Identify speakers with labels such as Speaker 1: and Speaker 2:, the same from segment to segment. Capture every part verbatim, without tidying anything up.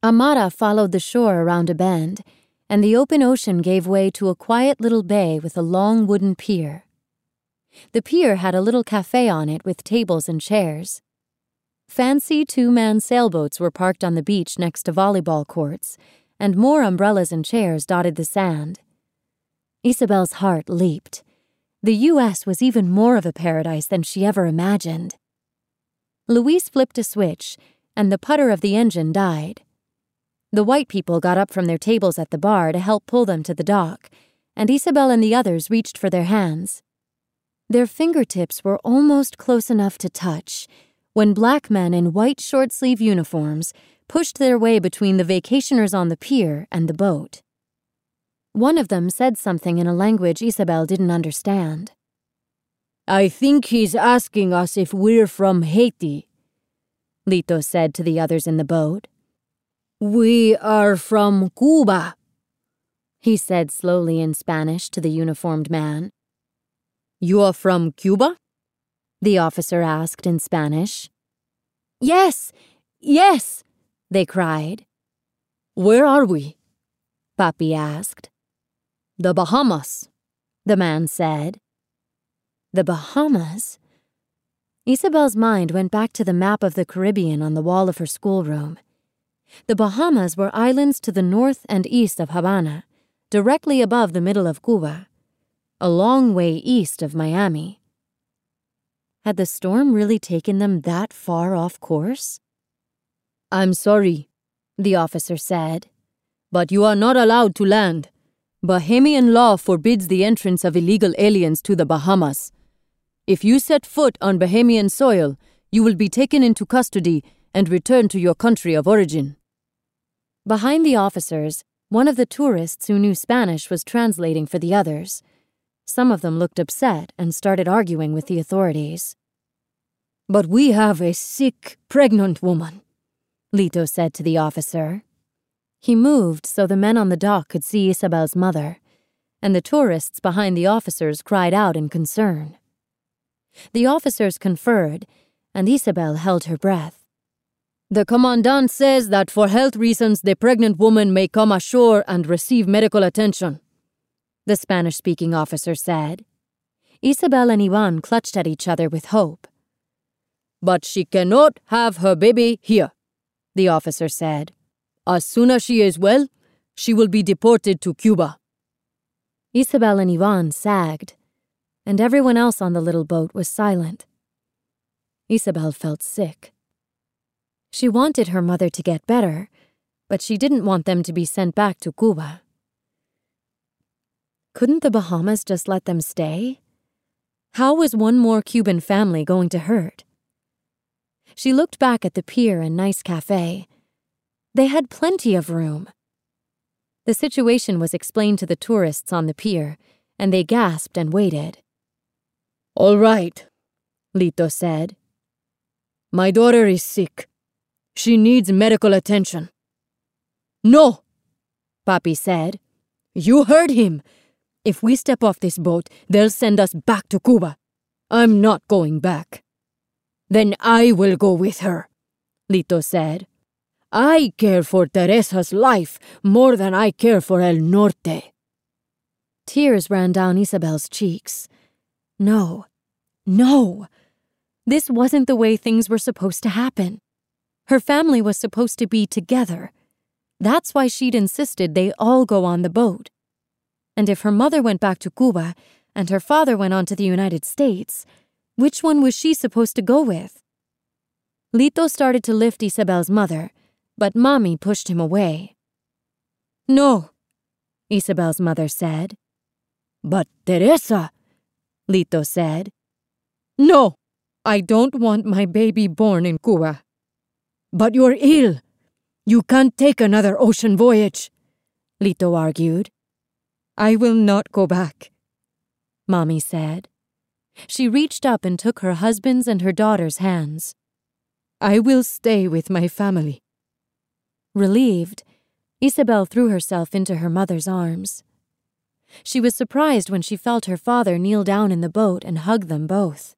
Speaker 1: Amara followed the shore around a bend, and the open ocean gave way to a quiet little bay with a long wooden pier. The pier had a little cafe on it with tables and chairs. Fancy two-man sailboats were parked on the beach next to volleyball courts, and more umbrellas and chairs dotted the sand. Isabel's heart leaped. The U S was even more of a paradise than she ever imagined. Louise flipped a switch, and the putter of the engine died. The white people got up from their tables at the bar to help pull them to the dock, and Isabel and the others reached for their hands. Their fingertips were almost close enough to touch when black men in white short-sleeve uniforms pushed their way between the vacationers on the pier and the boat. One of them said something in a language Isabel didn't understand.
Speaker 2: "I think he's asking us if we're from Haiti," Lito said to the others in the boat. "We are from Cuba," he said slowly in Spanish to the uniformed man. "You're from Cuba?" the officer asked in Spanish.
Speaker 1: "Yes, yes," they cried.
Speaker 2: "Where are we?"
Speaker 1: Papi asked.
Speaker 2: "The Bahamas,"
Speaker 1: the man said. The Bahamas? Isabel's mind went back to the map of the Caribbean on the wall of her schoolroom. The Bahamas were islands to the north and east of Havana, directly above the middle of Cuba, a long way east of Miami. Had the storm really taken them that far off course?
Speaker 2: "I'm sorry," the officer said, "but you are not allowed to land. Bahamian law forbids the entrance of illegal aliens to the Bahamas. If you set foot on Bahamian soil, you will be taken into custody and returned to your country of origin."
Speaker 1: Behind the officers, one of the tourists who knew Spanish was translating for the others. Some of them looked upset and started arguing with the authorities.
Speaker 2: "But we have a sick, pregnant woman," Lito said to the officer.
Speaker 1: He moved so the men on the dock could see Isabel's mother, and the tourists behind the officers cried out in concern. The officers conferred, and Isabel held her breath.
Speaker 2: "The commandant says that for health reasons the pregnant woman may come ashore and receive medical attention,"
Speaker 1: the Spanish-speaking officer said. Isabel and Ivan clutched at each other with hope.
Speaker 2: "But she cannot have her baby here," the officer said. "As soon as she is well, she will be deported to Cuba."
Speaker 1: Isabel and Ivan sagged, and everyone else on the little boat was silent. Isabel felt sick. She wanted her mother to get better, but she didn't want them to be sent back to Cuba. Couldn't the Bahamas just let them stay? How was one more Cuban family going to hurt? She looked back at the pier and nice cafe. They had plenty of room. The situation was explained to the tourists on the pier, and they gasped and waited.
Speaker 2: "All right," Lito said. "My daughter is sick. She needs medical attention." "No," Papi said. "You heard him. If we step off this boat, they'll send us back to Cuba. I'm not going back." "Then I will go with her," Lito said. "I care for Teresa's life more than I care for El Norte."
Speaker 1: Tears ran down Isabel's cheeks. No, no. This wasn't the way things were supposed to happen. Her family was supposed to be together. That's why she'd insisted they all go on the boat. And if her mother went back to Cuba and her father went on to the United States, which one was she supposed to go with? Lito started to lift Isabel's mother, but Mommy pushed him away.
Speaker 2: "No,"
Speaker 1: Isabel's mother said.
Speaker 2: "But Teresa," Lito said.
Speaker 1: "No, I don't want my baby born in Cuba."
Speaker 2: "But you're ill. You can't take another ocean voyage," Lito argued.
Speaker 1: "I will not go back," Mommy said. She reached up and took her husband's and her daughter's hands. "I will stay with my family." Relieved, Isabel threw herself into her mother's arms. She was surprised when she felt her father kneel down in the boat and hug them both.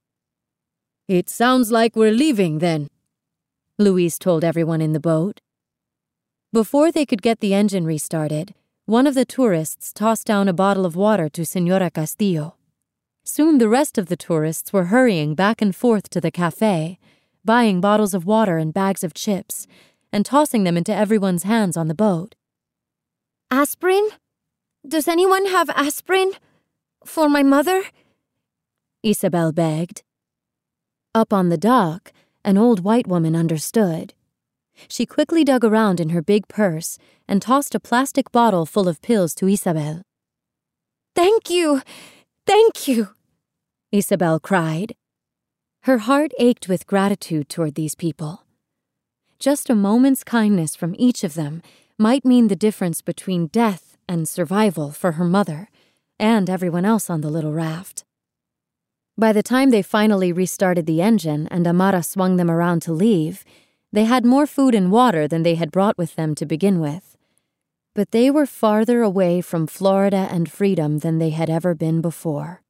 Speaker 2: "It sounds like we're leaving, then," Louise told everyone in the boat.
Speaker 1: Before they could get the engine restarted, one of the tourists tossed down a bottle of water to Señora Castillo. Soon the rest of the tourists were hurrying back and forth to the cafe, buying bottles of water and bags of chips, and tossing them into everyone's hands on the boat.
Speaker 3: Aspirin? Does anyone have aspirin? For my mother?
Speaker 1: Isabel begged. Up on the dock, an old white woman understood. She quickly dug around in her big purse and tossed a plastic bottle full of pills to Isabel.
Speaker 3: Thank you! Thank you!
Speaker 1: Isabel cried. Her heart ached with gratitude toward these people. Just a moment's kindness from each of them might mean the difference between death and survival for her mother and everyone else on the little raft. By the time they finally restarted the engine and Amara swung them around to leave, they had more food and water than they had brought with them to begin with. But they were farther away from Florida and freedom than they had ever been before.